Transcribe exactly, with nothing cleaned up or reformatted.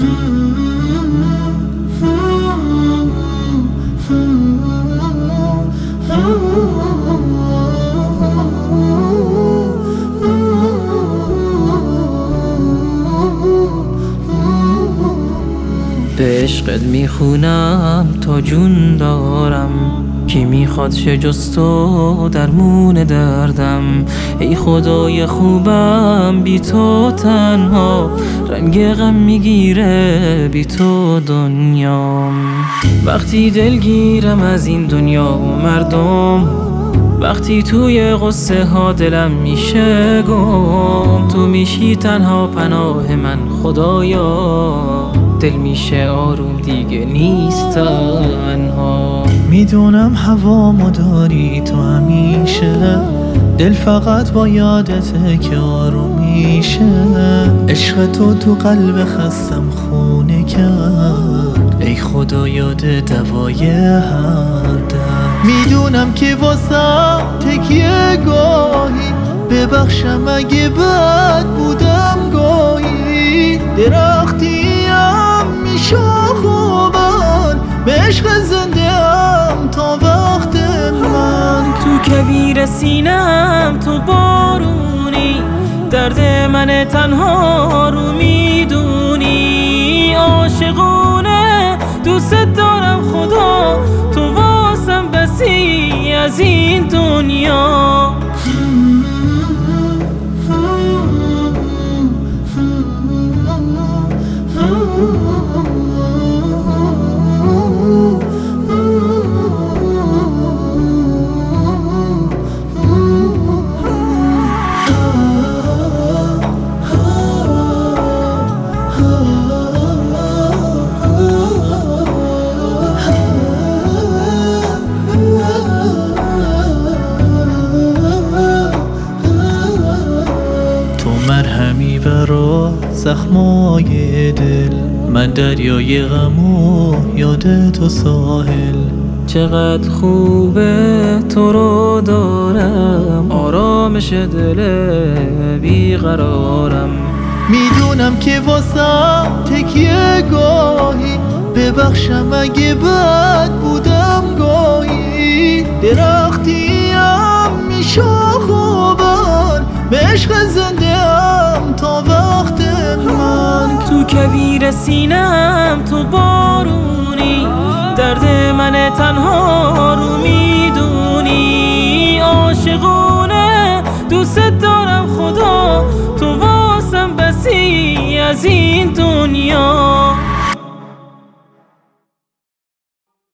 به عشقت میخونم تا جون دارم، کی میخواد شه جز تو درمون دردم. ای خدای خوبم بی تو تنها، رنگ غم میگیره بی تو دنیام. وقتی دلگیرم از این دنیا و مردم، وقتی توی غصه ها دلم میشه گم، تو میشی تنها پناه من خدایا، دل میشه آروم دیگه نیست تنها. میدونم هوامو داری تو همیشه، دل فقط با یادته که آروم میشه. عشق تو تو قلب خستم خونه کرد، ای خدا یاد دوای هر درد. میدونم که واسم تکیه گاهی، ببخشم اگه بد بودم گاهی. درختیم میشاخ و بر، به عشق زنده ام تا وقت من. تو کویر سینم تو بارونی، درد من تنها رو میدونی. عاشقونه دوست دارم خدا، تو واسم بسی از این دنیا. مرهمی برا زخمای دل، من دریای غم و یاد تو ساحل. چقدر خوبه تو رو دارم، آرامش دل بیقرارم. میدونم که واسم تکیه گاهی، ببخشم اگه بد بودم گاهی. درختیم میشاخ و بر، به عشق زنده ام تا وقت من. تو کویر سینم تو بارونی، درد من تنها رو میدونی. عاشقونه دوست دارم خدا، تو واسم بسی از این